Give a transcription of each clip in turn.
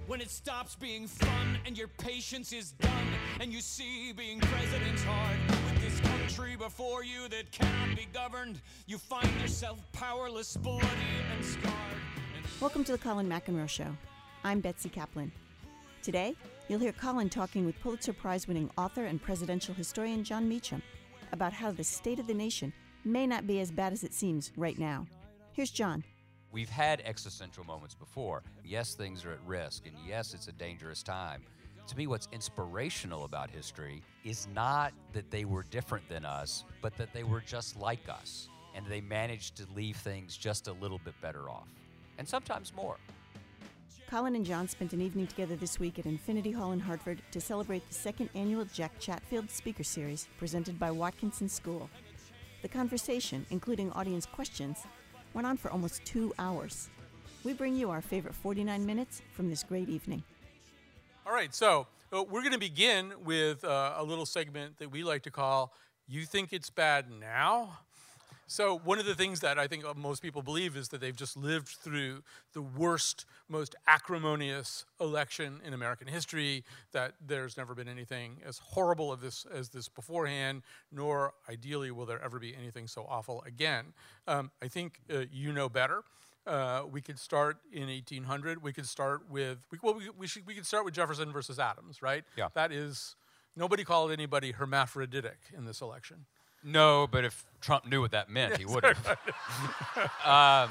When it stops being fun and your patience is done, and you see being president's hard. With this country before you that cannot be governed, you find yourself powerless, bloody, and scarred. Welcome to the Colin McEnroe Show. I'm Betsy Kaplan. Today, you'll hear Colin talking with Pulitzer Prize-winning author and presidential historian Jon Meacham about how the state of the nation may not be as bad as it seems right now. Here's Jon. We've had existential moments before. Yes, things are at risk, and yes, it's a dangerous time. To me, what's inspirational about history is not that they were different than us, but that they were just like us, and they managed to leave things just a little bit better off, and sometimes more. Colin and Jon spent an evening together this week at Infinity Hall in Hartford to celebrate the second annual Jack Chatfield Speaker Series presented by Watkinson School. The conversation, including audience questions, went on for almost 2 hours. We bring you our favorite 49 minutes from this great evening. All right, so we're going to begin with a little segment that we like to call You Think It's Bad Now? So one of the things that I think most people believe is that they've just lived through the worst, most acrimonious election in American history, that there's never been anything as horrible as this beforehand, nor ideally will there ever be anything so awful again. I think you know better. We could start in 1800. We could start with, we could start with Jefferson versus Adams, right? Yeah. That is, nobody called anybody hermaphroditic in this election. No, but if Trump knew what that meant, he would have.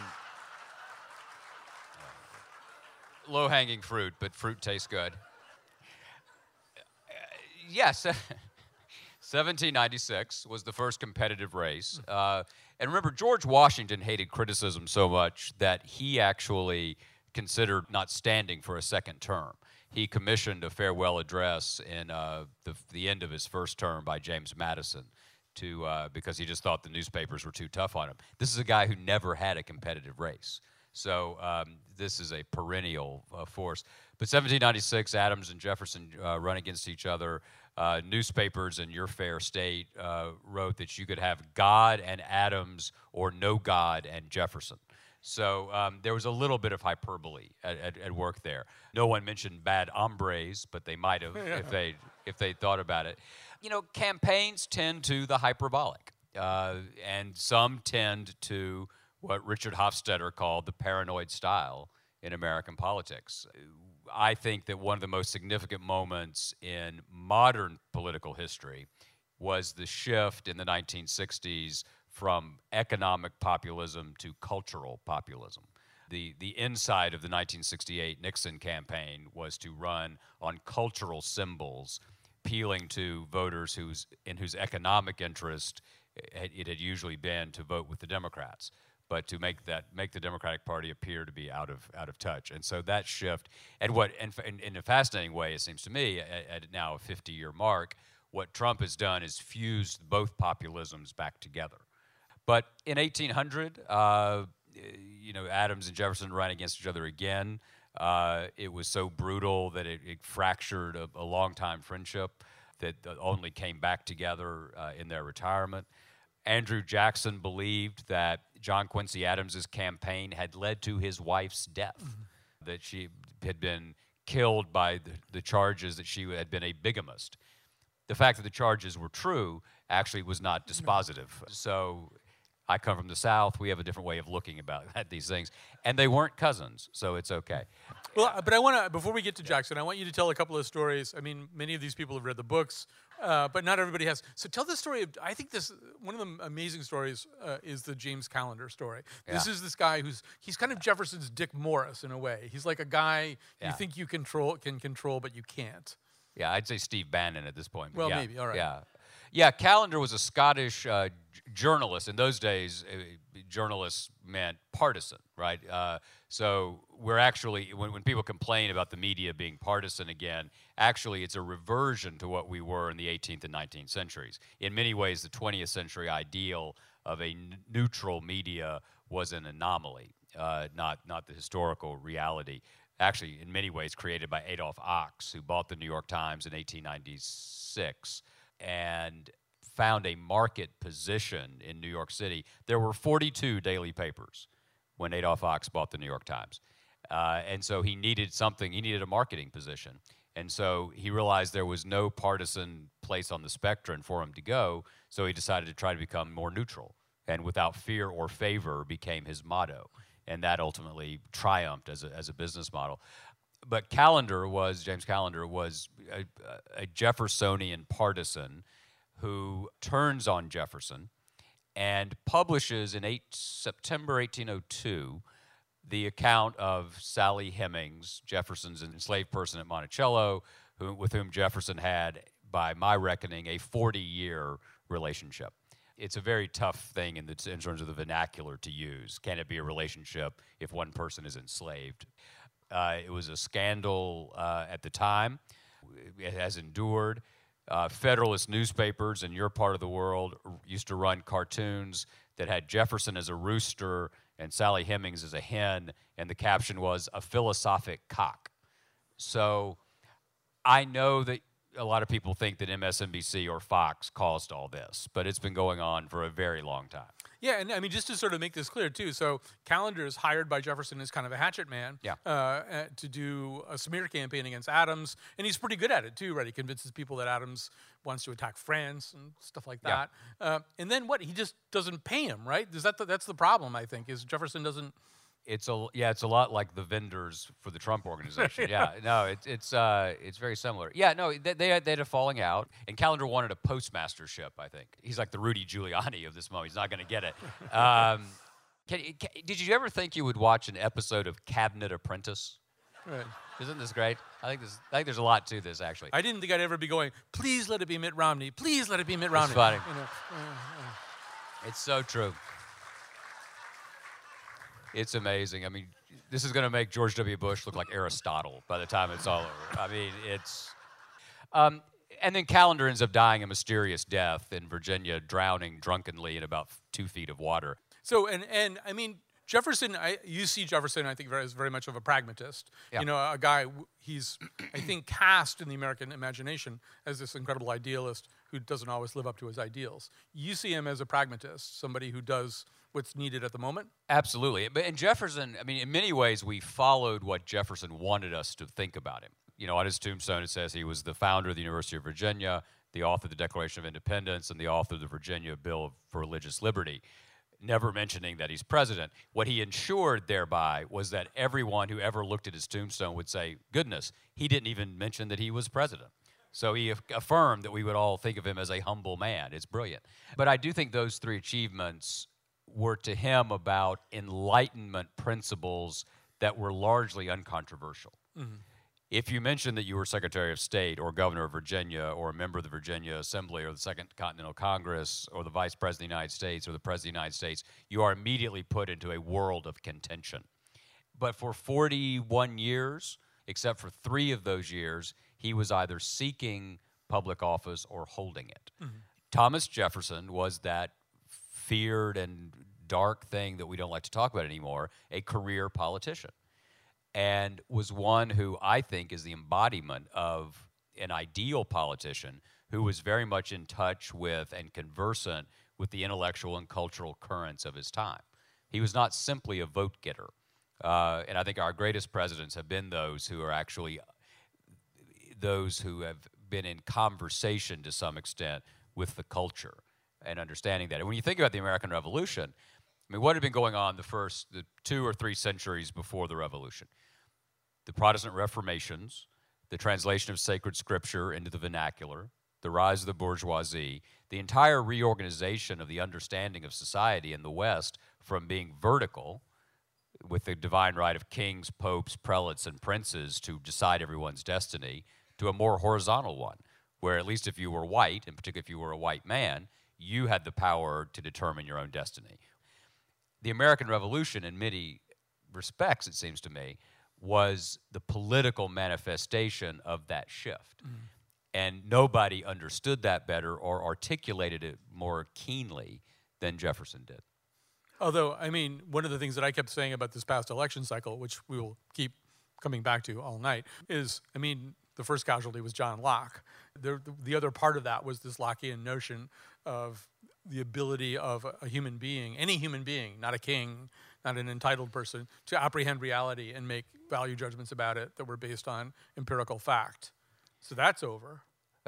Low-hanging fruit, but fruit tastes good. Yes, 1796 was the first competitive race. And remember, George Washington hated criticism so much that he actually considered not standing for a second term. He commissioned a farewell address in the end of his first term by James Madison, because he just thought the newspapers were too tough on him. This is a guy who never had a competitive race. So this is a perennial force. But 1796, Adams and Jefferson run against each other. Newspapers in your fair state wrote that you could have God and Adams or no God and Jefferson. So there was a little bit of hyperbole at work there. No one mentioned bad hombres, but they might have if they thought about it. You know, campaigns tend to the hyperbolic, and some tend to what Richard Hofstadter called the paranoid style in American politics. I think that one of the most significant moments in modern political history was the shift in the 1960s from economic populism to cultural populism. The inside of the 1968 Nixon campaign was to run on cultural symbols, appealing to voters whose economic interest it had usually been to vote with the Democrats, but to make the Democratic Party appear to be out of touch. And so that shift, and in a fascinating way, it seems to me, at now a 50-year mark, what Trump has done is fused both populisms back together. But in 1800, Adams and Jefferson ran against each other again. It was so brutal that it fractured a long-time friendship that only came back together in their retirement. Andrew Jackson believed that John Quincy Adams' campaign had led to his wife's death, that she had been killed by the charges that she had been a bigamist. The fact that the charges were true actually was not dispositive. So I come from the South. We have a different way of looking at these things. And they weren't cousins, so it's okay. Well, but I want to, before we get to Jackson, I want you to tell a couple of stories. I mean, many of these people have read the books, but not everybody has. So tell the story of, I think one of the amazing stories is the James Callender story. This is this guy he's kind of Jefferson's Dick Morris in a way. He's like a guy you think you can control, but you can't. Yeah, I'd say Steve Bannon at this point. Well, maybe, all right. Yeah, Callender was a Scottish journalist. In those days, journalists meant partisan, right? So we're actually, when people complain about the media being partisan again, actually it's a reversion to what we were in the 18th and 19th centuries. In many ways, the 20th century ideal of a neutral media was an anomaly, not the historical reality. Actually, in many ways, created by Adolph Ochs, who bought the New York Times in 1896 and found a market position in New York City. There were 42 daily papers when Adolph Ochs bought the New York Times. And so he needed something. He needed a marketing position. And so he realized there was no partisan place on the spectrum for him to go, so he decided to try to become more neutral. And without fear or favor became his motto. And that ultimately triumphed as a business model. But James Callender was a Jeffersonian partisan who turns on Jefferson and publishes in September 1802 the account of Sally Hemings, Jefferson's enslaved person at Monticello, with whom Jefferson had, by my reckoning, a 40-year relationship. It's a very tough thing in terms of the vernacular to use. Can it be a relationship if one person is enslaved? It was a scandal at the time. It has endured. Federalist newspapers in your part of the world used to run cartoons that had Jefferson as a rooster and Sally Hemings as a hen, and the caption was, "A philosophic cock." So I know that a lot of people think that MSNBC or Fox caused all this, but it's been going on for a very long time. Yeah, and I mean, just to sort of make this clear, too, so Callender is hired by Jefferson as kind of a hatchet man to do a smear campaign against Adams, and he's pretty good at it, too, right? He convinces people that Adams wants to attack France and stuff like that. Yeah. And then what? He just doesn't pay him, right? That's the problem, I think, is Jefferson doesn't... It's a lot like the vendors for the Trump organization. It's very similar. Yeah, no, they had a falling out, and Callender wanted a postmastership. I think he's like the Rudy Giuliani of this moment. He's not going to get it. Did you ever think you would watch an episode of Cabinet Apprentice? Right. Isn't this great? I think there's a lot to this, actually. I didn't think I'd ever be going, please let it be Mitt Romney. Please let it be Mitt Romney. It's funny. It's so true. It's amazing. I mean, this is going to make George W. Bush look like Aristotle by the time it's all over. I mean, it's... and then Callender ends up dying a mysterious death in Virginia, drowning drunkenly in about 2 feet of water. So, and I mean, Jefferson, you see Jefferson, I think, as very much of a pragmatist. Yeah. You know, a guy, he's, I think, cast in the American imagination as this incredible idealist who doesn't always live up to his ideals. You see him as a pragmatist, somebody who does what's needed at the moment? Absolutely. But in Jefferson, I mean, in many ways, we followed what Jefferson wanted us to think about him. You know, on his tombstone, it says he was the founder of the University of Virginia, the author of the Declaration of Independence, and the author of the Virginia Bill for Religious Liberty, never mentioning that he's president. What he ensured thereby was that everyone who ever looked at his tombstone would say, goodness, he didn't even mention that he was president. So he affirmed that we would all think of him as a humble man. It's brilliant. But I do think those three achievements were to him about Enlightenment principles that were largely uncontroversial. Mm-hmm. If you mentioned that you were Secretary of State or Governor of Virginia or a member of the Virginia Assembly or the Second Continental Congress or the Vice President of the United States or the President of the United States, you are immediately put into a world of contention. But for 41 years, except for 3 of those years, he was either seeking public office or holding it. Mm-hmm. Thomas Jefferson was that feared and dark thing that we don't like to talk about anymore, a career politician, and was one who I think is the embodiment of an ideal politician who was very much in touch with and conversant with the intellectual and cultural currents of his time. He was not simply a vote getter. And I think our greatest presidents have been those who are actually those who have been in conversation to some extent with the culture and understanding that. And when you think about the American Revolution, I mean, what had been going on the 2 or 3 centuries before the Revolution? The Protestant Reformations, the translation of sacred scripture into the vernacular, the rise of the bourgeoisie, the entire reorganization of the understanding of society in the West from being vertical, with the divine right of kings, popes, prelates, and princes to decide everyone's destiny, to a more horizontal one, where at least if you were white, and particularly if you were a white man, you had the power to determine your own destiny. The American Revolution, in many respects, it seems to me, was the political manifestation of that shift. Mm-hmm. And nobody understood that better or articulated it more keenly than Jefferson did. Although, I mean, one of the things that I kept saying about this past election cycle, which we will keep coming back to all night, is, I mean, the first casualty was John Locke. The other part of that was this Lockean notion of the ability of a human being, any human being, not a king, not an entitled person, to apprehend reality and make value judgments about it that were based on empirical fact. So that's over.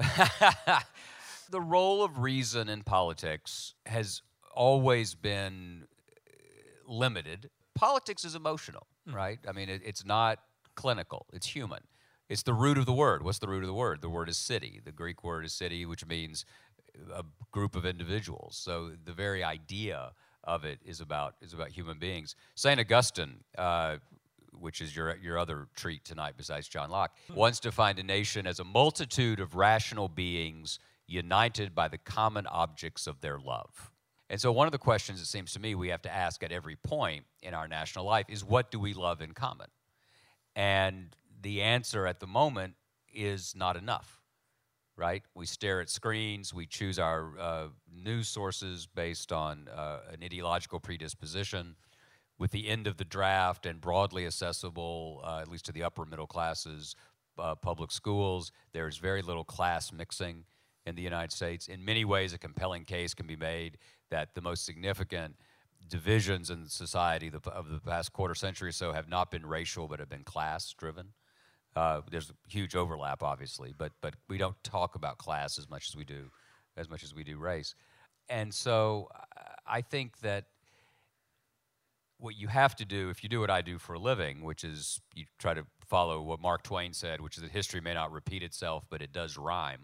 The role of reason in politics has always been limited. Politics is emotional, right? I mean, it's not clinical. It's human. It's the root of the word. What's the root of the word? The word is city. The Greek word is city, which means a group of individuals. So the very idea of it is about human beings. St. Augustine, which is your other treat tonight besides John Locke, once defined a nation as a multitude of rational beings united by the common objects of their love. And so one of the questions, it seems to me, we have to ask at every point in our national life is, what do we love in common? And the answer at the moment is not enough, right? We stare at screens. We choose our news sources based on an ideological predisposition. With the end of the draft and broadly accessible, at least to the upper middle classes, public schools, there's very little class mixing in the United States. In many ways, a compelling case can be made that the most significant divisions in society of the past quarter century or so have not been racial, but have been class-driven. There's a huge overlap, obviously, but we don't talk about class as much as we do race. And so I think that what you have to do, if you do what I do for a living, which is you try to follow what Mark Twain said, which is that history may not repeat itself, but it does rhyme,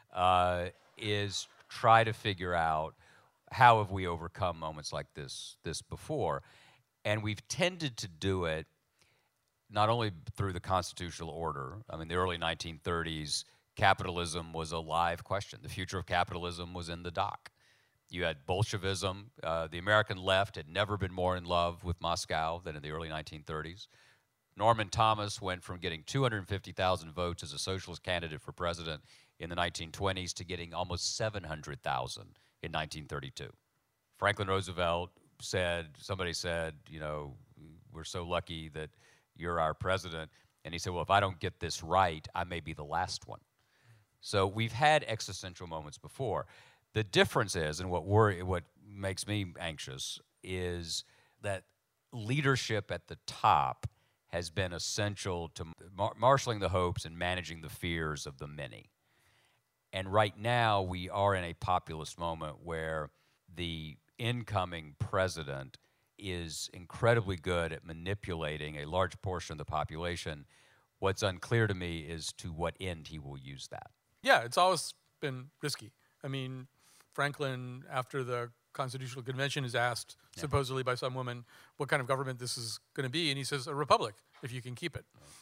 is try to figure out how have we overcome moments like this before. And we've tended to do it not only through the constitutional order. I mean, the early 1930s, capitalism was a live question. The future of capitalism was in the dock. You had Bolshevism. The American left had never been more in love with Moscow than in the early 1930s. Norman Thomas went from getting 250,000 votes as a socialist candidate for president in the 1920s to getting almost 700,000 in 1932. Franklin Roosevelt somebody said, you know, we're so lucky that you're our president. And he said, well, if I don't get this right, I may be the last one. So we've had existential moments before. The difference is, and what makes me anxious, is that leadership at the top has been essential to marshaling the hopes and managing the fears of the many. And right now, we are in a populist moment where the incoming president is incredibly good at manipulating a large portion of the population. What's unclear to me is to what end he will use that. Yeah, it's always been risky. I mean, Franklin, after the Constitutional Convention, is asked, supposedly by some woman, what kind of government this is going to be, and he says, a republic, if you can keep it.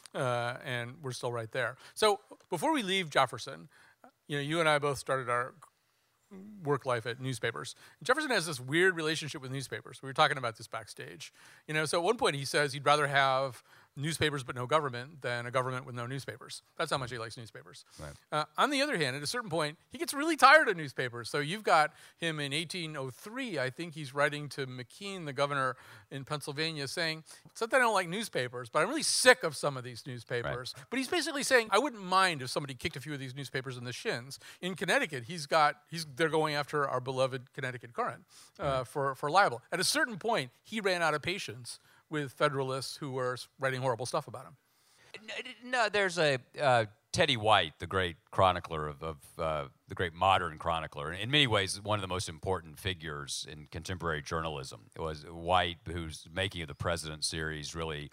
And we're still right there. So before we leave Jefferson, you know, you and I both started our work life at newspapers. Jefferson has this weird relationship with newspapers. We were talking about this backstage. You know, so at one point he says he'd rather have newspapers but no government than a government with no newspapers. That's how much he likes newspapers. Right. On the other hand, at a certain point, he gets really tired of newspapers. So you've got him in 1803, I think he's writing to McKean, the governor in Pennsylvania, saying, it's not that I don't like newspapers, but I'm really sick of some of these newspapers. Right. But he's basically saying, I wouldn't mind if somebody kicked a few of these newspapers in the shins. In Connecticut, they're going after our beloved Connecticut Current for libel. At a certain point, he ran out of patience with Federalists who were writing horrible stuff about him. No, there's a Teddy White, the great chronicler of the great modern chronicler. In many ways, one of the most important figures in contemporary journalism. It was White, whose Making of the President series really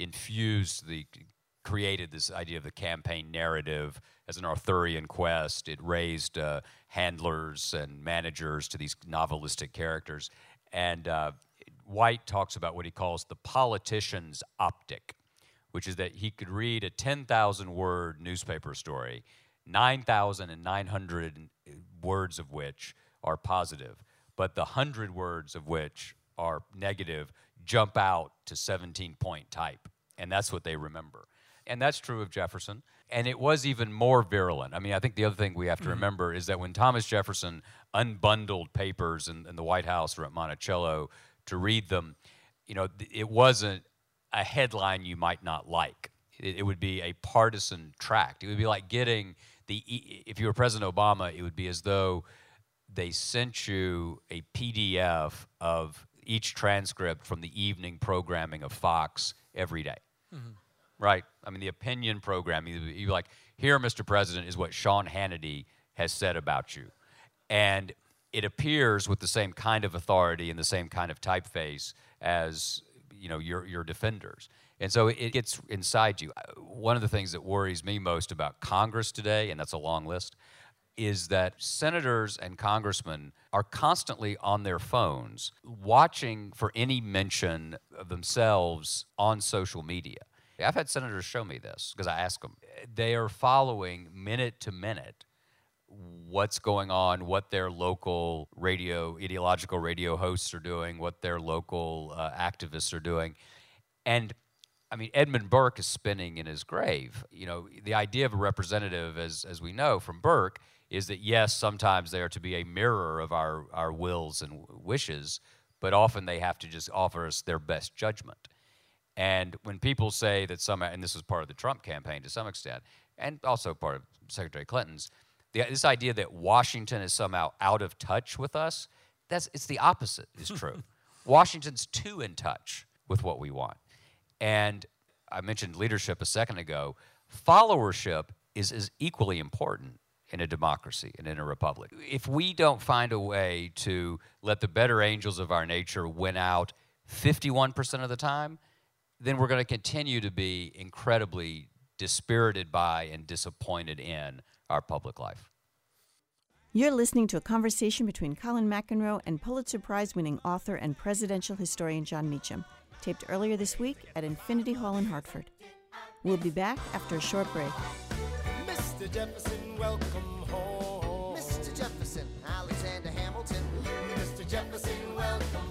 created this idea of the campaign narrative as an Arthurian quest. It raised handlers and managers to these novelistic characters. And White talks about what he calls the politician's optic, which is that he could read a 10,000-word newspaper story, 9,900 words of which are positive, but the 100 words of which are negative jump out to 17-point type, and that's what they remember. And that's true of Jefferson, and it was even more virulent. I mean, I think the other thing we have to remember is that when Thomas Jefferson unbundled papers in the White House or at Monticello to read them, you know, it wasn't a headline you might not like. It would be a partisan tract. It would be like getting if you were President Obama, it would be as though they sent you a PDF of each transcript from the evening programming of Fox every day. Right? I mean, the opinion programming, you're like, here, Mr. President, is what Sean Hannity has said about you. And it appears with the same kind of authority and the same kind of typeface as, you know, your defenders. And so it gets inside you. One of the things that worries me most about Congress today, and that's a long list, is that senators and congressmen are constantly on their phones watching for any mention of themselves on social media. I've had senators show me this because I ask them. They are following minute to minute what's going on, what their local ideological radio hosts are doing, what their local activists are doing. And I mean, Edmund Burke is spinning in his grave. You know, the idea of a representative, as we know from Burke, is that yes, sometimes they are to be a mirror of our wills and wishes, but often they have to just offer us their best judgment. And when people say that somehow, and this was part of the Trump campaign to some extent, and also part of Secretary Clinton's, this idea that Washington is somehow out of touch with us, it's the opposite is true. Washington's too in touch with what we want. And I mentioned leadership a second ago. Followership is equally important in a democracy and in a republic. If we don't find a way to let the better angels of our nature win out 51% of the time, then we're going to continue to be incredibly dispirited by and disappointed in our public life. You're listening to a conversation between Colin McEnroe and Pulitzer Prize-winning author and presidential historian Jon Meacham, taped earlier this week at Infinity Hall in Hartford. We'll be back after a short break. Mr. Jefferson, welcome home. Mr. Jefferson, Alexander Hamilton. Mr. Jefferson, welcome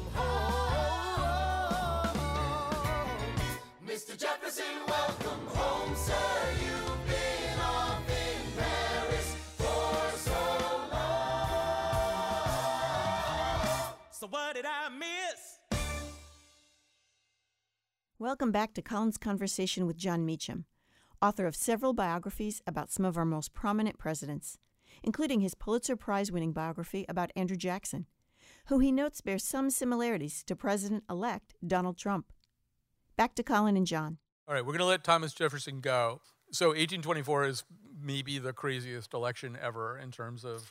home. Mr. Jefferson, welcome home, sir. You've been off in Paris for so long. So what did I miss? Welcome back to Colin's conversation with Jon Meacham, author of several biographies about some of our most prominent presidents, including his Pulitzer Prize-winning biography about Andrew Jackson, who he notes bears some similarities to President-elect Donald Trump. Back to Colin and Jon. All right, we're going to let Thomas Jefferson go. So 1824 is maybe the craziest election ever in terms of,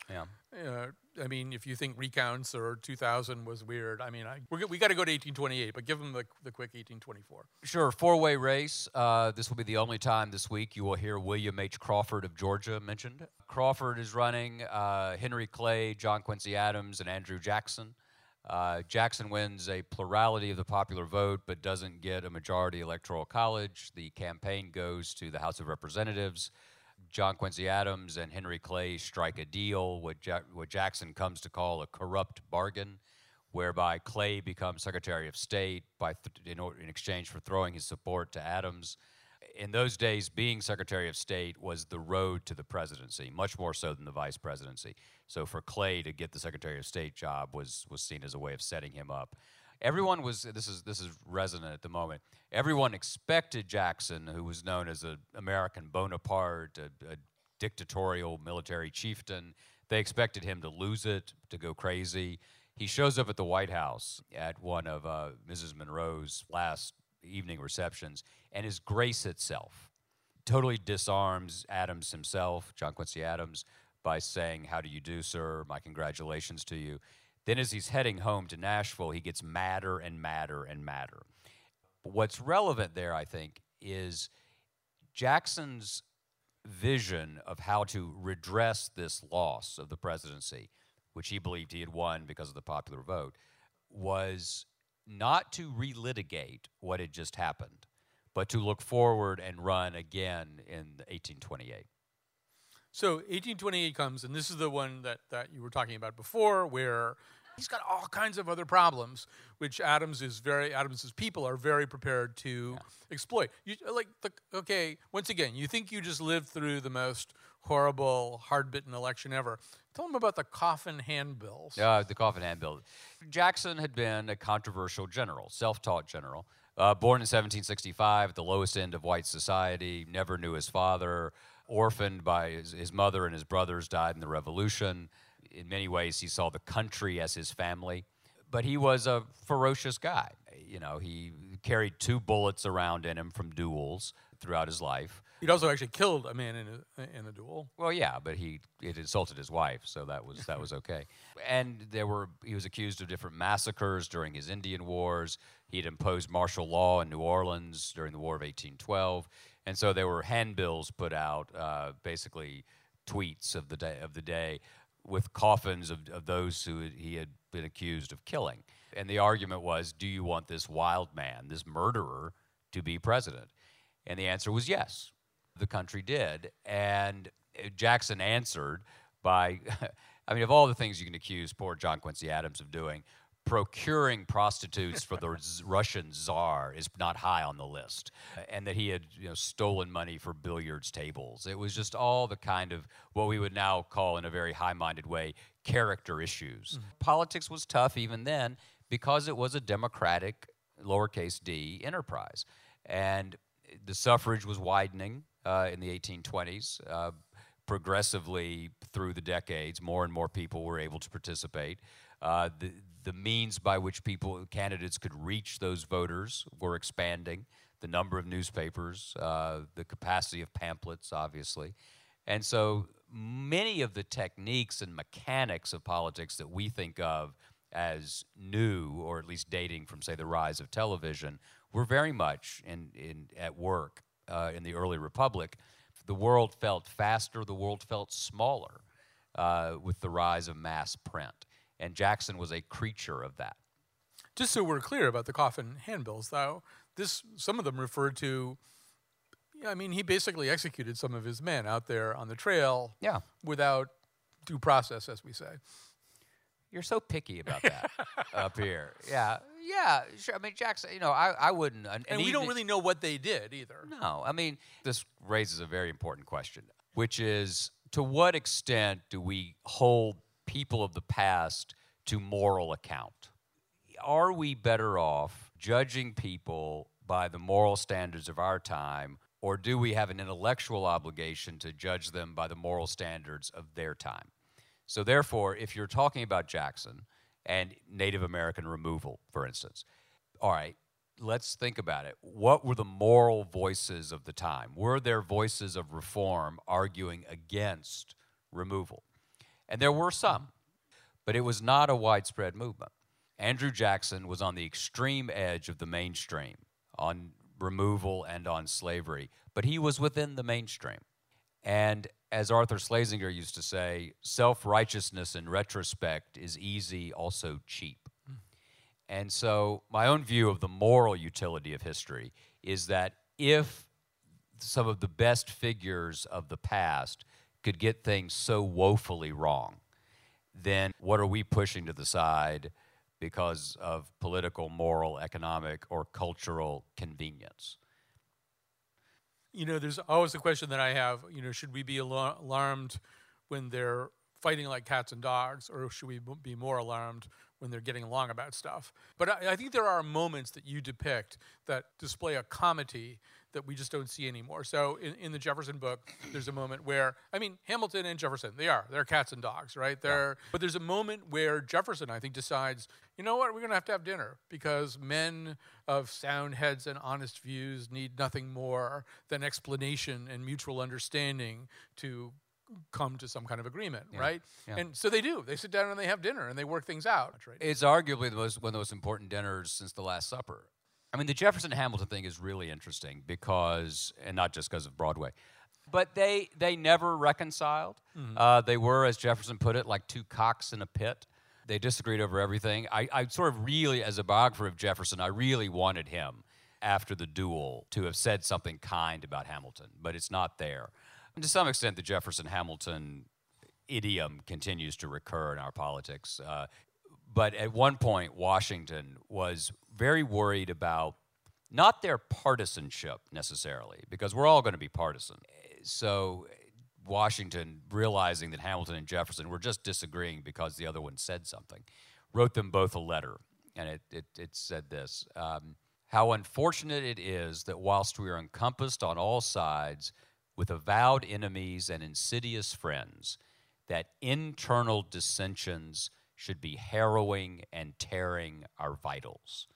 I mean, if you think recounts or 2000 was weird, I mean, we got to go to 1828, but give them the quick 1824. Sure, four-way race. This will be the only time this week you will hear William H. Crawford of Georgia mentioned. Crawford is running, Henry Clay, John Quincy Adams, and Andrew Jackson. Jackson wins a plurality of the popular vote but doesn't get a majority electoral college. The campaign goes to the House of Representatives. John Quincy Adams and Henry Clay strike a deal, what Jackson comes to call a corrupt bargain, whereby Clay becomes Secretary of State in exchange for throwing his support to Adams. In those days, being Secretary of State was the road to the presidency, much more so than the vice presidency. So for Clay to get the Secretary of State job was seen as a way of setting him up. Everyone was, this is resonant at the moment, everyone expected Jackson, who was known as an American Bonaparte, a dictatorial military chieftain. They expected him to lose it, to go crazy. He shows up at the White House at one of Mrs. Monroe's last evening receptions, and is grace itself. Totally disarms Adams himself, John Quincy Adams, by saying, "How do you do, sir? My congratulations to you." Then as he's heading home to Nashville, he gets madder and madder and madder. But what's relevant there, I think, is Jackson's vision of how to redress this loss of the presidency, which he believed he had won because of the popular vote, was not to relitigate what had just happened, but to look forward and run again in 1828. So 1828 comes, and this is the one that you were talking about before, where he's got all kinds of other problems, which Adams's people are very prepared to exploit. Once again, you think you just lived through the most horrible, hard-bitten election ever. Tell them about the coffin handbills. The coffin handbill. Jackson had been a controversial general, self-taught general, born in 1765 at the lowest end of white society, never knew his father, orphaned by his mother and his brothers, died in the Revolution. In many ways, he saw the country as his family. But he was a ferocious guy. You know, he carried 2 bullets around in him from duels throughout his life. He'd also actually killed a man in a duel. Well, yeah, but it insulted his wife, so that was okay. And he was accused of different massacres during his Indian Wars. He had imposed martial law in New Orleans during the War of 1812, and so there were handbills put out, basically tweets of the day, with coffins of those who he had been accused of killing. And the argument was, do you want this wild man, this murderer, to be president? And the answer was yes. The country did. And Jackson answered by, I mean, of all the things you can accuse poor John Quincy Adams of doing, procuring prostitutes for the Russian Tsar is not high on the list. And that he had stolen money for billiards tables. It was just all the kind of what we would now call, in a very high-minded way, character issues. Mm-hmm. Politics was tough even then because it was a democratic, lowercase d, enterprise. And the suffrage was widening in the 1820s. Progressively through the decades, more and more people were able to participate. The means by which candidates could reach those voters were expanding. The number of newspapers, the capacity of pamphlets, obviously. And so many of the techniques and mechanics of politics that we think of as new, or at least dating from, say, the rise of television, were very much at work in the early republic. The world felt faster, the world felt smaller with the rise of mass print. And Jackson was a creature of that. Just so we're clear about the coffin handbills, though, some of them referred to, I mean, he basically executed some of his men out there on the trail without due process, as we say. You're so picky about that up here. Yeah, sure. I mean, Jackson, I wouldn't. And we don't really know what they did either. No, I mean, this raises a very important question, which is, to what extent do we hold people of the past to moral account? Are we better off judging people by the moral standards of our time, or do we have an intellectual obligation to judge them by the moral standards of their time? So therefore, if you're talking about Jackson and Native American removal, for instance, all right, let's think about it. What were the moral voices of the time? Were there voices of reform arguing against removal? And there were some, but it was not a widespread movement. Andrew Jackson was on the extreme edge of the mainstream on removal and on slavery, but he was within the mainstream. And as Arthur Schlesinger used to say, self-righteousness in retrospect is easy, also cheap. And so my own view of the moral utility of history is that if some of the best figures of the past could get things so woefully wrong, then what are we pushing to the side because of political, moral, economic, or cultural convenience? There's always a question that I have, should we be alarmed when they're fighting like cats and dogs, or should we be more alarmed when they're getting along about stuff? But I think there are moments that you depict that display a comity that we just don't see anymore. So in the Jefferson book, there's a moment where, Hamilton and Jefferson, they're cats and dogs, right? But there's a moment where Jefferson, I think, decides, you know what, we're going to have dinner because men of sound heads and honest views need nothing more than explanation and mutual understanding to come to some kind of agreement, right? Yeah. And so they do. They sit down and they have dinner and they work things out. Right? It's arguably one of the most important dinners since the Last Supper. I mean, the Jefferson-Hamilton thing is really interesting because, and not just because of Broadway, but they never reconciled. Mm-hmm. They were, as Jefferson put it, like two cocks in a pit. They disagreed over everything. I sort of really, as a biographer of Jefferson, I really wanted him, after the duel, to have said something kind about Hamilton, but it's not there. And to some extent, the Jefferson-Hamilton idiom continues to recur in our politics. But at one point, Washington was very worried about not their partisanship necessarily, because we're all going to be partisan. So Washington, realizing that Hamilton and Jefferson were just disagreeing because the other one said something, wrote them both a letter. And it said this, how unfortunate it is that whilst we are encompassed on all sides with avowed enemies and insidious friends, that internal dissensions should be harrowing and tearing our vitals.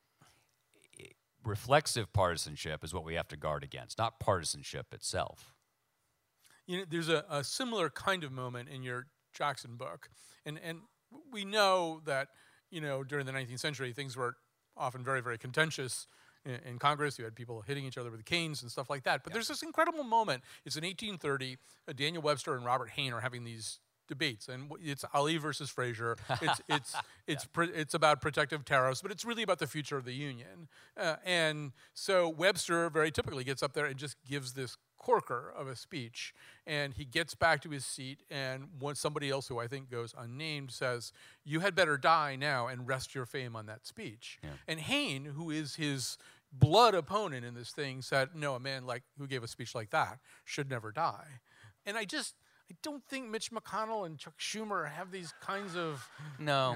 Reflexive partisanship is what we have to guard against, not partisanship itself. You know, there's a similar kind of moment in your Jackson book, and we know that, you know, during the 19th century, things were often very, very contentious in Congress. You had people hitting each other with canes and stuff like that. But there's this incredible moment. It's in 1830. Daniel Webster and Robert Hayne are having these debates, and it's Ali versus Fraser. It's about protective tariffs, but it's really about the future of the Union. And so Webster very typically gets up there and just gives this corker of a speech, and he gets back to his seat, and somebody else who I think goes unnamed says, "You had better die now and rest your fame on that speech." Yeah. And Hayne, who is his blood opponent in this thing, said, "No, a man like who gave a speech like that should never die." And I don't think Mitch McConnell and Chuck Schumer have these kinds of... No.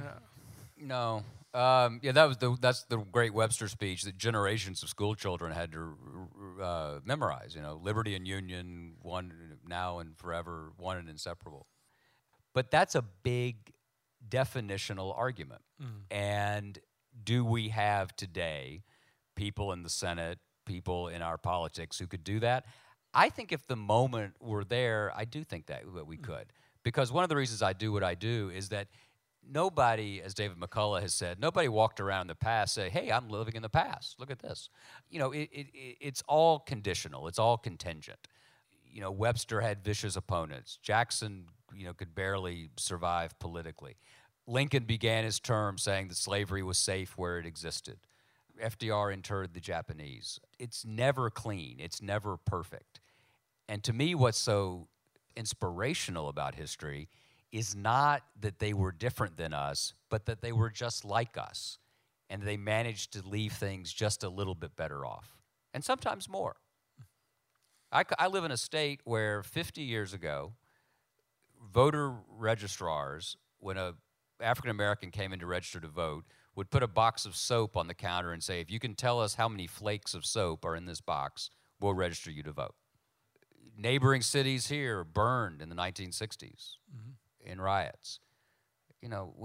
That's the great Webster speech that generations of school children had to memorize. You know, liberty and union, one now and forever, one and inseparable. But that's a big definitional argument. And do we have today people in the Senate, people in our politics who could do that? I think if the moment were there, I do think that we could. Because one of the reasons I do what I do is that nobody, as David McCullough has said, nobody walked around in the past and say, "Hey, I'm living in the past. Look at this." You know, it's all conditional. It's all contingent. You know, Webster had vicious opponents. Jackson, you know, could barely survive politically. Lincoln began his term saying that slavery was safe where it existed. FDR interred the Japanese. It's never clean. It's never perfect. And to me, what's so inspirational about history is not that they were different than us, but that they were just like us. And they managed to leave things just a little bit better off. And sometimes more. I live in a state where 50 years ago, voter registrars, when an African-American came in to register to vote, would put a box of soap on the counter and say, "If you can tell us how many flakes of soap are in this box, we'll register you to vote." Neighboring cities here burned in the 1960s in riots. You know,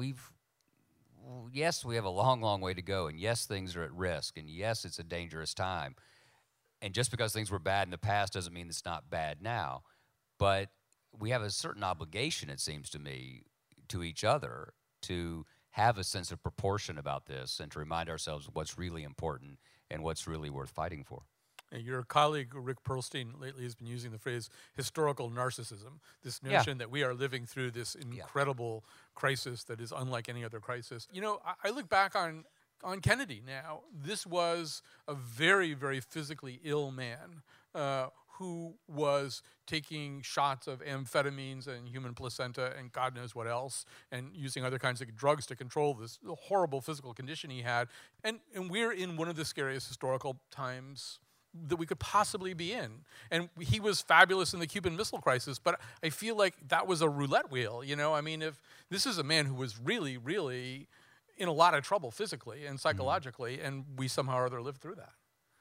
yes, we have a long, long way to go, and yes, things are at risk, and yes, it's a dangerous time. And just because things were bad in the past doesn't mean it's not bad now. But we have a certain obligation, it seems to me, to each other to have a sense of proportion about this and to remind ourselves what's really important and what's really worth fighting for. And your colleague, Rick Perlstein, lately has been using the phrase historical narcissism, this notion that we are living through this incredible crisis that is unlike any other crisis. You know, I look back on Kennedy now. This was a very, very physically ill man who was taking shots of amphetamines and human placenta and God knows what else, and using other kinds of drugs to control this horrible physical condition he had. And we're in one of the scariest historical times that we could possibly be in. And he was fabulous in the Cuban Missile Crisis, but I feel like that was a roulette wheel, you know? I mean, if this is a man who was really, really in a lot of trouble physically and psychologically, and we somehow or other lived through that.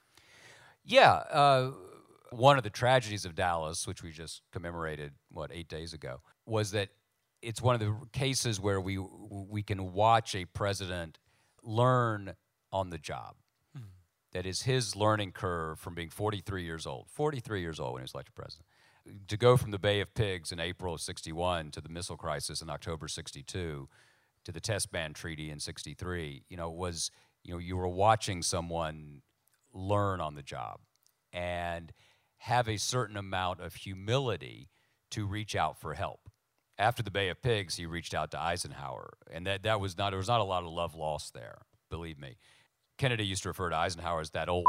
Yeah, one of the tragedies of Dallas, which we just commemorated, 8 days ago, was that it's one of the cases where we can watch a president learn on the job. That is his learning curve from being 43 years old when he was elected president, to go from the Bay of Pigs in April of 61 to the missile crisis in October 62 to the Test Ban Treaty in 63, you were watching someone learn on the job and have a certain amount of humility to reach out for help. After the Bay of Pigs, he reached out to Eisenhower, and there was not a lot of love lost there, believe me. Kennedy used to refer to Eisenhower as that old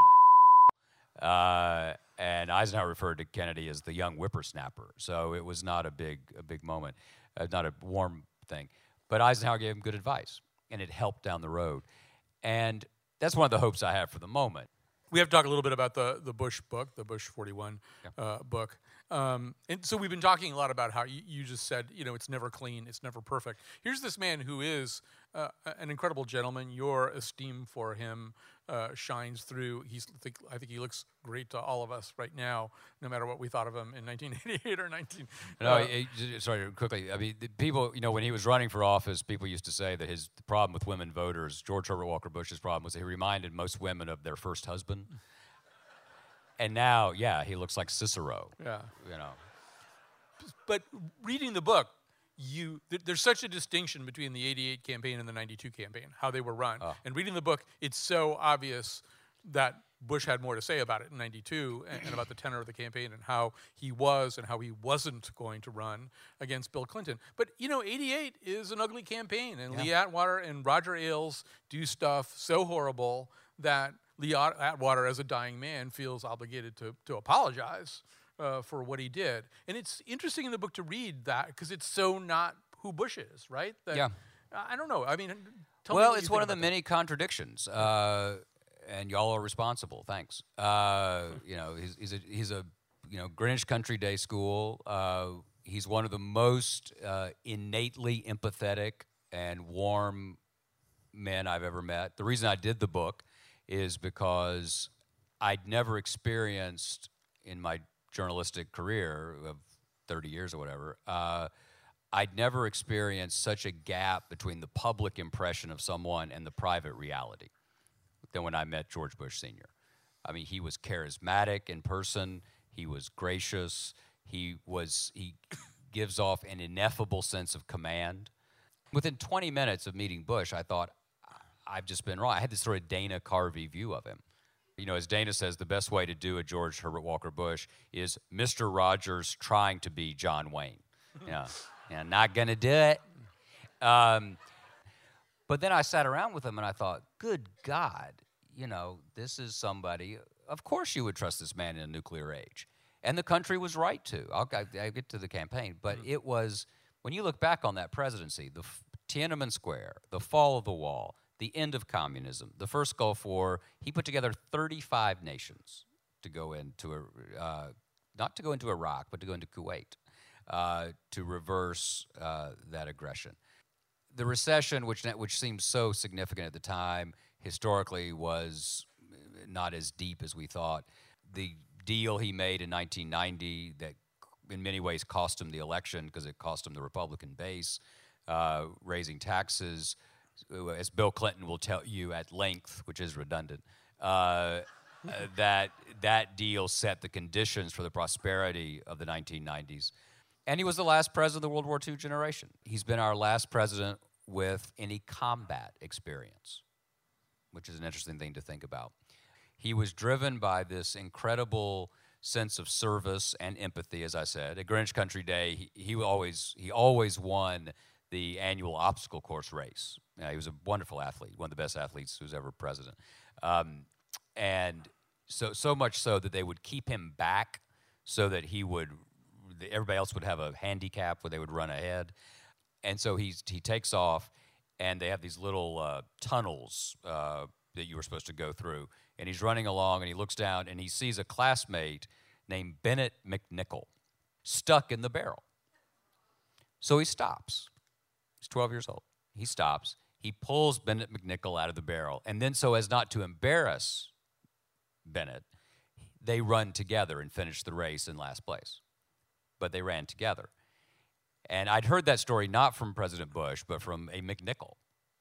and Eisenhower referred to Kennedy as the young whippersnapper. So it was not a big moment, not a warm thing. But Eisenhower gave him good advice, and it helped down the road. And that's one of the hopes I have for the moment. We have to talk a little bit about the Bush book, the Bush 41 book. And so we've been talking a lot about how you just said, it's never clean, it's never perfect. Here's this man who is an incredible gentleman, your esteem for him, shines through. I think he looks great to all of us right now, no matter what we thought of him in 1988 or 19. Sorry, quickly. I mean, the people, when he was running for office, people used to say that the problem with women voters, George Herbert Walker Bush's problem was that he reminded most women of their first husband. And now, he looks like Cicero. Yeah. You know. But reading the book, there's such a distinction between the 88 campaign and the 92 campaign, how they were run. Oh. And reading the book, it's so obvious that Bush had more to say about it in 92 and about the tenor of the campaign and how he was and how he wasn't going to run against Bill Clinton. But, 88 is an ugly campaign, and Lee Atwater and Roger Ailes do stuff so horrible that Lee Atwater, as a dying man, feels obligated to apologize for what he did. And it's interesting in the book to read that because it's so not who Bush is, right? I don't know. I mean, tell me what it's you one think of the about many contradictions. And y'all are responsible. Thanks. He's a Greenwich Country Day School. He's one of the most innately empathetic and warm men I've ever met. The reason I did the book is because I'd never experienced in my journalistic career of 30 years or whatever, I'd never experienced such a gap between the public impression of someone and the private reality than when I met George Bush Sr. I mean, he was charismatic in person. He was gracious. He gives off an ineffable sense of command. Within 20 minutes of meeting Bush, I thought, I've just been wrong. I had this sort of Dana Carvey view of him. As Dana says, the best way to do a George Herbert Walker Bush is Mr. Rogers trying to be John Wayne. Not going to do it. But then I sat around with him and I thought, good God, this is somebody, of course you would trust this man in a nuclear age. And the country was right to. I'll get to the campaign. But it was, when you look back on that presidency, the Tiananmen Square, the fall of the wall, the end of communism, the first Gulf War, he put together 35 nations to go into, not to go into Iraq, but to go into Kuwait, to reverse that aggression. The recession, which seemed so significant at the time, historically was not as deep as we thought. The deal he made in 1990 that in many ways cost him the election because it cost him the Republican base, raising taxes, as Bill Clinton will tell you at length, which is redundant, that deal set the conditions for the prosperity of the 1990s. And he was the last president of the World War II generation. He's been our last president with any combat experience, which is an interesting thing to think about. He was driven by this incredible sense of service and empathy, as I said. At Greenwich Country Day, he always won the annual obstacle course race. He was a wonderful athlete, one of the best athletes who's ever president. And so much so that they would keep him back so that everybody else would have a handicap where they would run ahead. And so he takes off, and they have these little tunnels that you were supposed to go through. And he's running along, and he looks down, and he sees a classmate named Bennett McNichol stuck in the barrel. So he stops. He's 12 years old. He stops. He pulls Bennett McNichol out of the barrel. And then, so as not to embarrass Bennett, they run together and finish the race in last place. But they ran together. And I'd heard that story not from President Bush, but from a McNichol.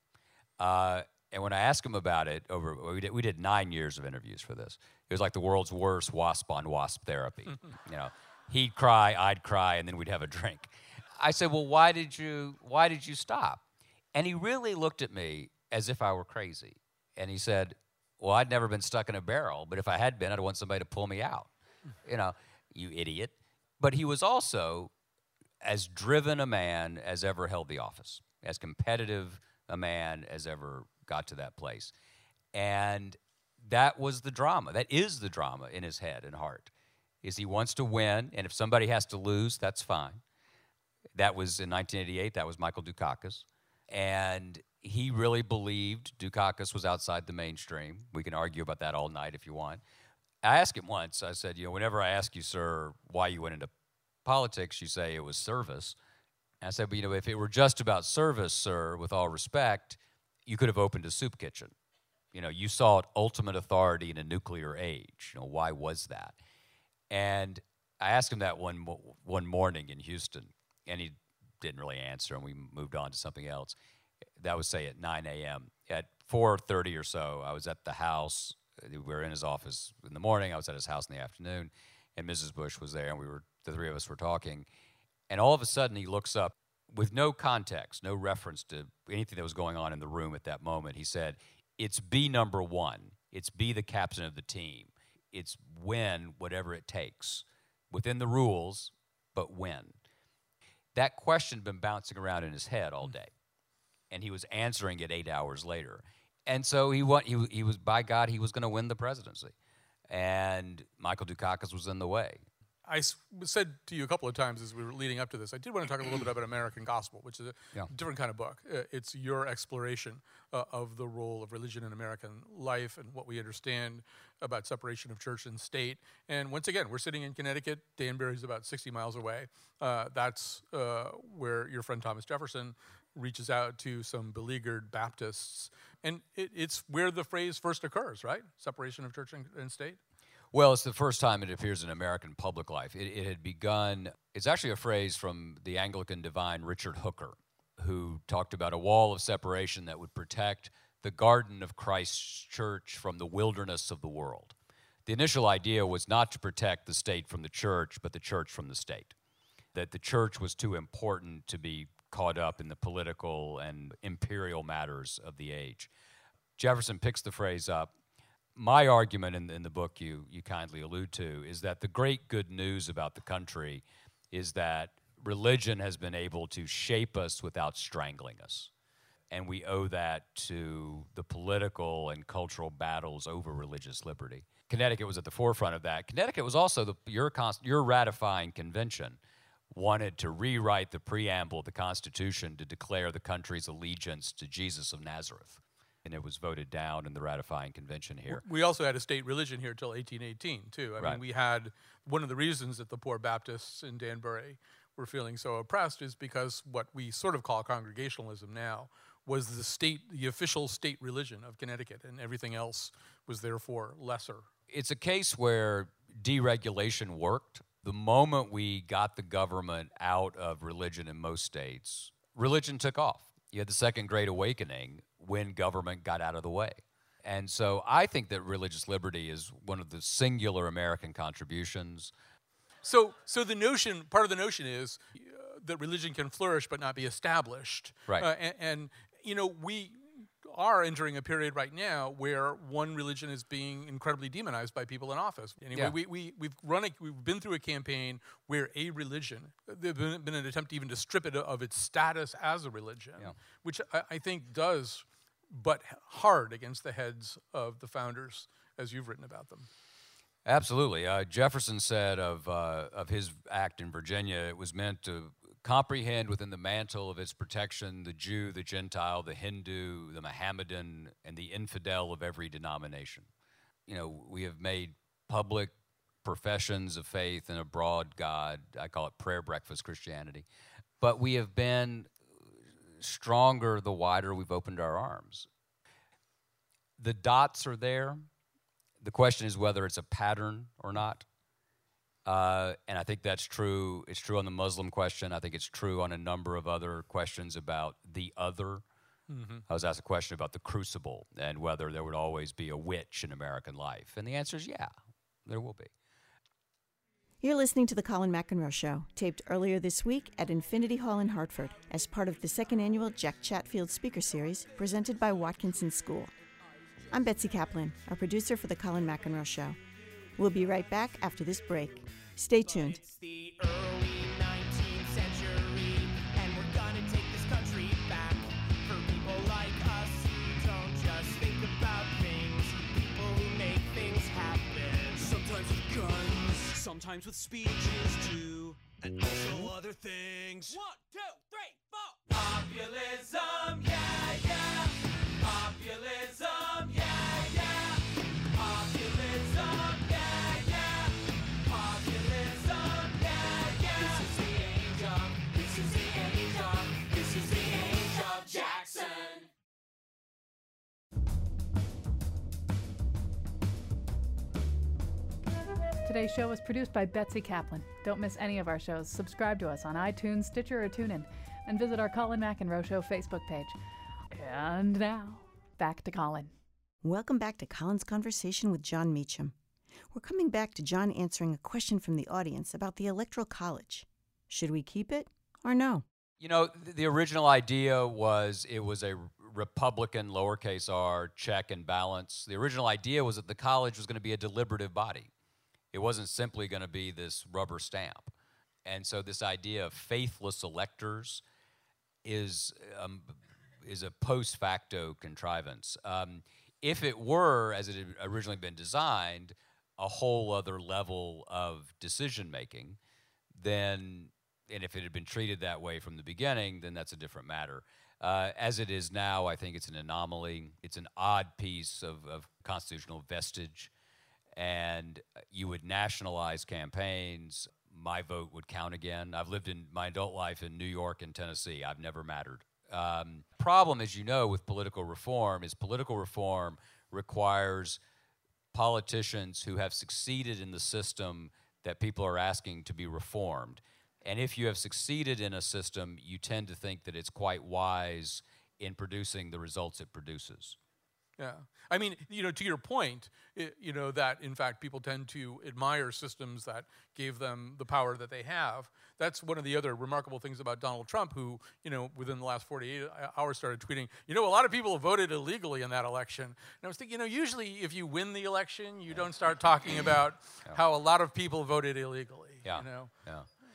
And when I asked him about it, we did 9 years of interviews for this. It was like the world's worst wasp-on-wasp therapy. He'd cry, I'd cry, and then we'd have a drink. I said, well, why did you stop? And he really looked at me as if I were crazy. And he said, well, I'd never been stuck in a barrel, but if I had been, I'd want somebody to pull me out. You idiot. But he was also as driven a man as ever held the office, as competitive a man as ever got to that place. And that was the drama. That is the drama in his head and heart, is he wants to win, and if somebody has to lose, that's fine. That was in 1988. That was Michael Dukakis. And he really believed Dukakis was outside the mainstream. We can argue about that all night if you want. I asked him once, I said, whenever I ask you, sir, why you went into politics, you say it was service. And I said, but if it were just about service, sir, with all respect, you could have opened a soup kitchen. You saw ultimate authority in a nuclear age. Why was that? And I asked him that one morning in Houston, and he didn't really answer, and we moved on to something else. That was, say, at 9 a.m. At 4:30 or so, I was at the house. We were in his office in the morning. I was at his house in the afternoon, and Mrs. Bush was there, and the three of us were talking. And all of a sudden, he looks up with no context, no reference to anything that was going on in the room at that moment. He said, "It's be number one. It's be the captain of the team. It's win whatever it takes. Within the rules, but win." That question had been bouncing around in his head all day, and he was answering it 8 hours later. And so he was, by God, he was going to win the presidency. And Michael Dukakis was in the way. I said to you a couple of times as we were leading up to this, I did want to talk a little bit about American Gospel, which is a different kind of book. It's your exploration of the role of religion in American life and what we understand about separation of church and state. And once again, we're sitting in Connecticut. Danbury's about 60 miles away. That's where your friend Thomas Jefferson reaches out to some beleaguered Baptists. And it's where the phrase first occurs, right? Separation of church and state? Well, it's the first time it appears in American public life. It had begun, it's actually a phrase from the Anglican divine Richard Hooker, who talked about a wall of separation that would protect the garden of Christ's church from the wilderness of the world. The initial idea was not to protect the state from the church, but the church from the state. That the church was too important to be caught up in the political and imperial matters of the age. Jefferson picks the phrase up. My argument in the book you kindly allude to is that the great good news about the country is that religion has been able to shape us without strangling us. And we owe that to the political and cultural battles over religious liberty. Connecticut was at the forefront of that. Connecticut was also your ratifying convention wanted to rewrite the preamble of the Constitution to declare the country's allegiance to Jesus of Nazareth. And it was voted down in the ratifying convention here. We also had a state religion here until 1818, too. I mean, we had one of the reasons that the poor Baptists in Danbury were feeling so oppressed is because what we sort of call Congregationalism now was the official state religion of Connecticut, and everything else was therefore lesser. It's a case where deregulation worked. The moment we got the government out of religion in most states, religion took off. You had the Second Great Awakening when government got out of the way. And so I think that religious liberty is one of the singular American contributions. So part of the notion is that religion can flourish but not be established. Right. We are entering a period right now where one religion is being incredibly demonized by people in office. Anyway, we've been through a campaign where a religion, there's been an attempt even to strip it of its status as a religion, which I think does butt hard against the heads of the founders, as you've written about them. Absolutely. Jefferson said of his act in Virginia, it was meant to comprehend within the mantle of its protection the Jew, the Gentile, the Hindu, the Mohammedan, and the infidel of every denomination. We have made public professions of faith in a broad God. I call it prayer breakfast Christianity. But we have been stronger the wider we've opened our arms. The dots are there. The question is whether it's a pattern or not. And I think that's true. It's true on the Muslim question. I think it's true on a number of other questions about the other. Mm-hmm. I was asked a question about the crucible and whether there would always be a witch in American life. And the answer is yeah, there will be. You're listening to The Colin McEnroe Show, taped earlier this week at Infinity Hall in Hartford as part of the second annual Jack Chatfield Speaker Series presented by Watkinson School. I'm Betsy Kaplan, our producer for The Colin McEnroe Show. We'll be right back after this break. Stay tuned. It's the early 19th century, and we're gonna take this country back. For people like us who don't just think about things, people who make things happen. Sometimes with guns, sometimes with speeches too, and also other things. 1, 2, 3, 4. Populism, yeah, yeah. Populism, yeah, yeah. Populism, yeah, yeah. Populism, yeah, yeah. This is the age of Jackson. Today's show was produced by Betsy Kaplan. Don't miss any of our shows. Subscribe to us on iTunes, Stitcher, or TuneIn, and visit our Colin McEnroe Show Facebook page. And now, back to Colin. Welcome back to Colin's conversation with Jon Meacham. We're coming back to Jon answering a question from the audience about the Electoral College. Should we keep it or no? You know, the original idea was it was a Republican, lowercase r, check and balance. The original idea was that the college was going to be a deliberative body. It wasn't simply going to be this rubber stamp. And so this idea of faithless electors is a post facto contrivance. If it were, as it had originally been designed, a whole other level of decision-making, then, and if it had been treated that way from the beginning, then that's a different matter. As it is now, I think it's an anomaly. It's an odd piece of constitutional vestige, and you would nationalize campaigns. My vote would count again. I've lived in my adult life in New York and Tennessee. I've never mattered. Problem, as you know, with political reform is political reform requires politicians who have succeeded in the system that people are asking to be reformed. And if you have succeeded in a system, you tend to think that it's quite wise in producing the results it produces. Yeah. I mean, you know, to your point, you know, that in fact people tend to admire systems that gave them the power that they have. That's one of the other remarkable things about Donald Trump, who, you know, within the last 48 hours started tweeting, you know, a lot of people voted illegally in that election. And I was thinking, you know, usually if you win the election, you don't start talking about how a lot of people voted illegally. Yeah. You know? Yeah.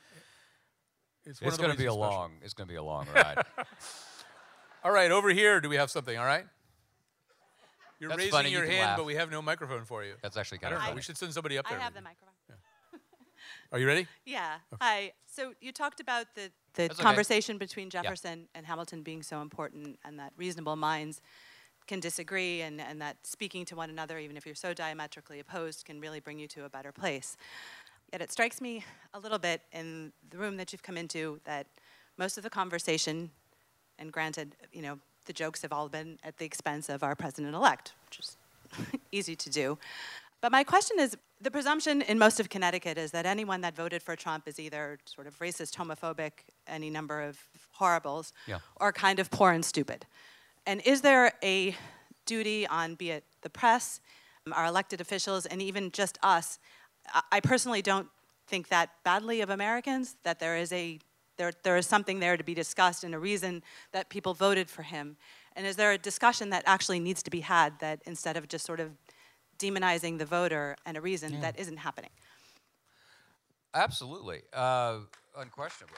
It's going to be a long. It's going to be a long ride. All right, over here, do we have something? All right. You're That's raising funny, your you can hand, laugh. but we have no microphone for you. That's actually I kind of don't know. funny. We should send somebody up there. I have the maybe. microphone. Are you ready? Yeah. Hi. So you talked about the That's okay. conversation between Jefferson and Hamilton being so important, and that reasonable minds can disagree, and that speaking to one another, even if you're so diametrically opposed, can really bring you to a better place. Yet it strikes me a little bit in the room that you've come into that most of the conversation, and granted, you know, the jokes have all been at the expense of our president-elect, which is easy to do. But my question is, the presumption in most of Connecticut is that anyone that voted for Trump is either sort of racist, homophobic, any number of horribles, or kind of poor and stupid. And is there a duty on, be it the press, our elected officials, and even just us? I personally don't think that badly of Americans, that there is something there to be discussed and a reason that people voted for him. And is there a discussion that actually needs to be had, that instead of just sort of demonizing the voter and a reason that isn't happening? Absolutely. Unquestionably.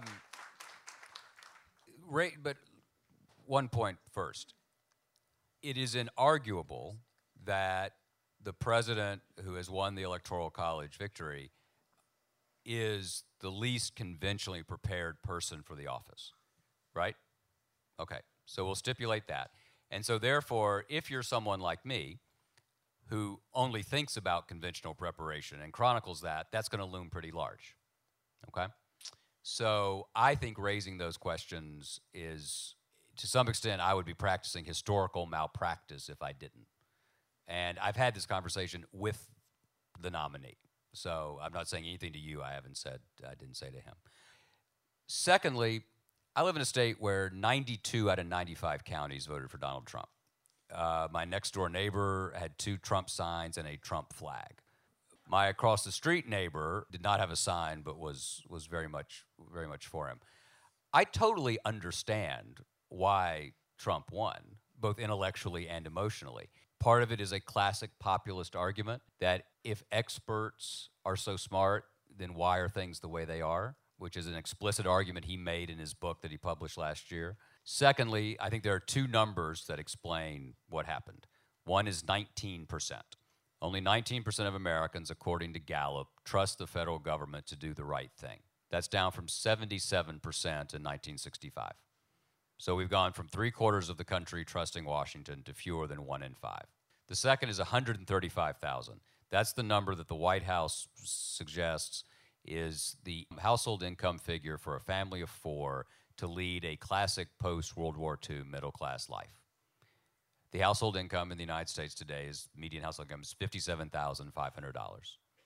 But one point first. It is inarguable that the president who has won the Electoral College victory is the least conventionally prepared person for the office, right? Okay, so we'll stipulate that. And so therefore, if you're someone like me, who only thinks about conventional preparation and chronicles that, that's going to loom pretty large, okay? So I think raising those questions is, to some extent, I would be practicing historical malpractice if I didn't. And I've had this conversation with the nominee. So I'm not saying anything to you I didn't say to him. Secondly, I live in a state where 92 out of 95 counties voted for Donald Trump. My next door neighbor had 2 Trump signs and a Trump flag. My across the street neighbor did not have a sign, but was very much for him. I totally understand why Trump won, both intellectually and emotionally. Part of it is a classic populist argument that if experts are so smart, then why are things the way they are, which is an explicit argument he made in his book that he published last year. Secondly, I think there are 2 numbers that explain what happened. One is 19%. Only 19% of Americans, according to Gallup, trust the federal government to do the right thing. That's down from 77% in 1965. So we've gone from 3/4 of the country trusting Washington to fewer than 1 in 5. The second is 135,000. That's the number that the White House suggests is the household income figure for a family of 4 to lead a classic post-World War II middle-class life. The household income in the United States today median household income is $57,500.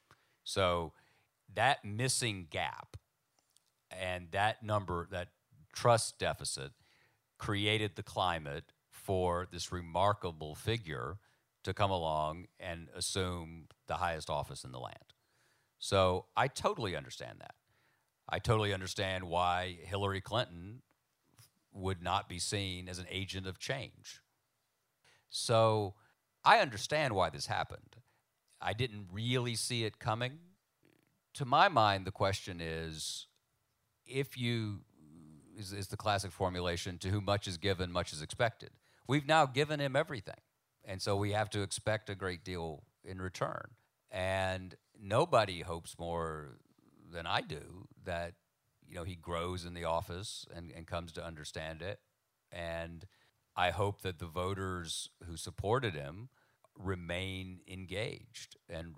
So that missing gap and that number, that trust deficit, created the climate for this remarkable figure to come along and assume the highest office in the land. So I totally understand that. I totally understand why Hillary Clinton would not be seen as an agent of change. So I understand why this happened. I didn't really see it coming. To my mind, the question is, is the classic formulation, to whom much is given, much is expected. We've now given him everything, and so we have to expect a great deal in return. And nobody hopes more than I do that he grows in the office and comes to understand it. And I hope that the voters who supported him remain engaged and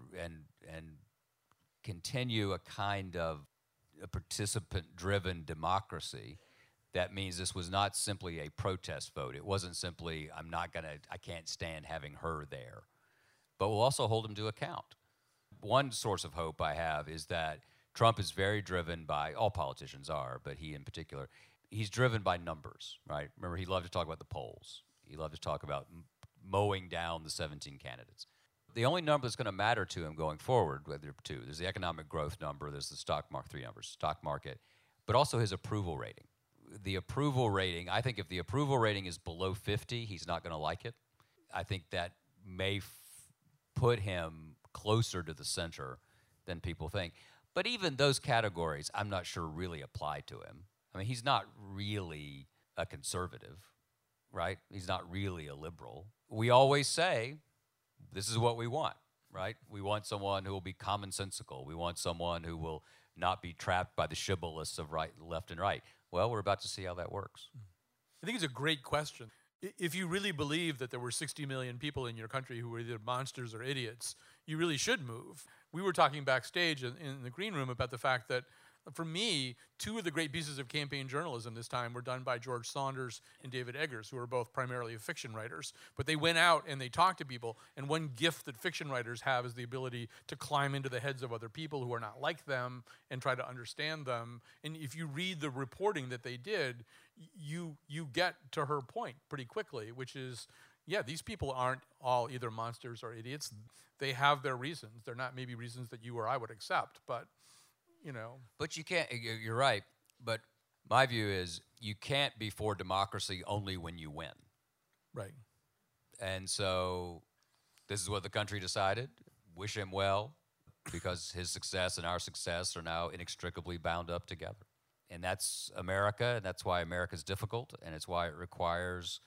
continue a kind of a participant-driven democracy. That means this was not simply a protest vote. It wasn't simply, I can't stand having her there. But we'll also hold him to account. One source of hope I have is that Trump is very driven by, all politicians are, but he in particular, he's driven by numbers, right? Remember, he loved to talk about the polls. He loved to talk about mowing down the 17 candidates. The only number that's going to matter to him going forward, whether two, there's the economic growth number, there's the stock market, three numbers, stock market, but also his approval rating. The approval rating, I think if the approval rating is below 50, he's not going to like it. I think that may put him closer to the center than people think. But even those categories, I'm not sure really apply to him. I mean, he's not really a conservative, right? He's not really a liberal. We always say, this is what we want, right? We want someone who will be commonsensical. We want someone who will not be trapped by the shibboleths of left and right. Well, we're about to see how that works. I think it's a great question. If you really believe that there were 60 million people in your country who were either monsters or idiots, you really should move. We were talking backstage in the green room about the fact that, for me, two of the great pieces of campaign journalism this time were done by George Saunders and David Eggers, who are both primarily fiction writers. But they went out and they talked to people, and one gift that fiction writers have is the ability to climb into the heads of other people who are not like them and try to understand them. And if you read the reporting that they did, you get to her point pretty quickly, which is, yeah, these people aren't all either monsters or idiots. They have their reasons. They're not maybe reasons that you or I would accept, but But you can't, you're right, but my view is you can't be for democracy only when you win. Right. And so this is what the country decided. Wish him well, because his success and our success are now inextricably bound up together. And that's America, and that's why America's difficult, and it's why it requires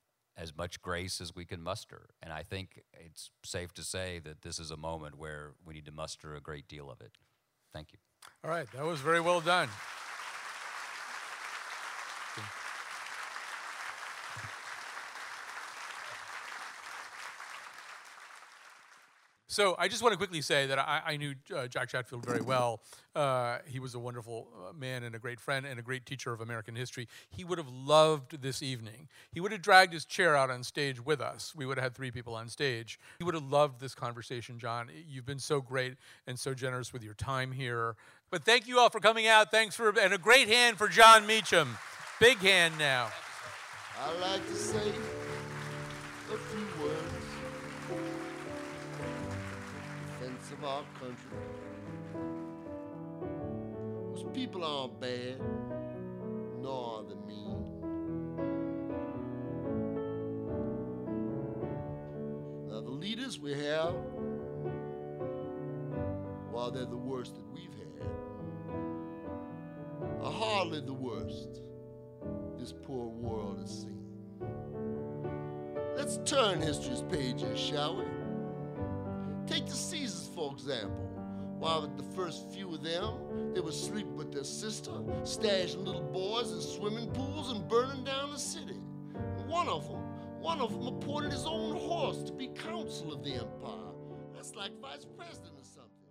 as much grace as we can muster. And I think it's safe to say that this is a moment where we need to muster a great deal of it. Thank you. All right, that was very well done. So I just want to quickly say that I knew Jack Chatfield very well. He was a wonderful man and a great friend and a great teacher of American history. He would have loved this evening. He would have dragged his chair out on stage with us. We would have had 3 people on stage. He would have loved this conversation, John. You've been so great and so generous with your time here. But thank you all for coming out. And a great hand for Jon Meacham. Big hand now. I like to say a few words. Defense of our country. Those people aren't bad, nor are they mean. Now the leaders we have, while they're the worst that we've had, are hardly the worst this poor world has seen. Let's turn history's pages, shall we? Take the Caesars, for example. While the first few of them, they would sleep with their sister, stashing little boys in swimming pools and burning down the city. And one of them appointed his own horse to be consul of the empire. That's like vice president or something.